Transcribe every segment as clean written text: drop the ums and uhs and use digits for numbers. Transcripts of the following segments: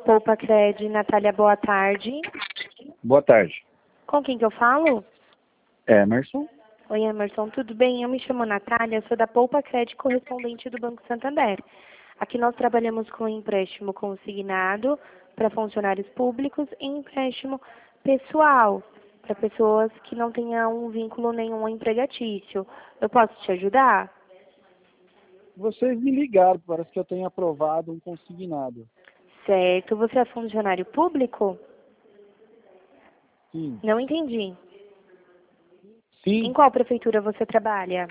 Poupa Cred, Natália, boa tarde. Boa tarde. Com quem que eu falo? Emerson. Oi, Emerson, tudo bem? Eu me chamo Natália, sou da Poupa Cred, correspondente do Banco Santander. Aqui nós trabalhamos com empréstimo consignado para funcionários públicos e empréstimo pessoal, para pessoas que não tenham um vínculo nenhum empregatício. Eu posso te ajudar? Vocês me ligaram, parece que eu tenho aprovado um consignado. Certo. Você é funcionário público? Sim. Não entendi. Em Sim, qual prefeitura você trabalha?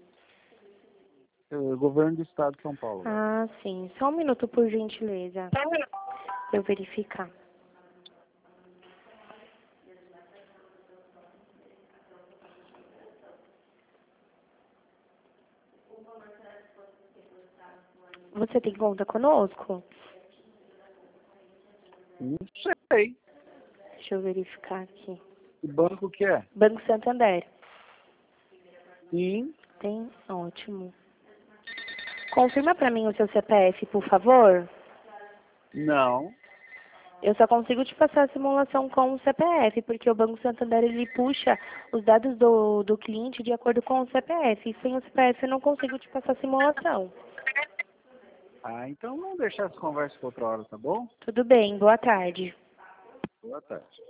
governo do estado de São Paulo. Ah, sim. Só um minuto, por gentileza, para eu verificar. Você tem conta conosco? Não sei. Deixa eu verificar aqui. Que banco que é? Banco Santander. Sim. Tem? Ótimo. Confirma para mim o seu CPF, por favor. Não. Eu só consigo te passar a simulação com o CPF, porque o Banco Santander ele puxa os dados do cliente de acordo com o CPF. E sem o CPF eu não consigo te passar a simulação. Ah, então vamos deixar essa conversa para outra hora, tá bom? Tudo bem, boa tarde. Boa tarde.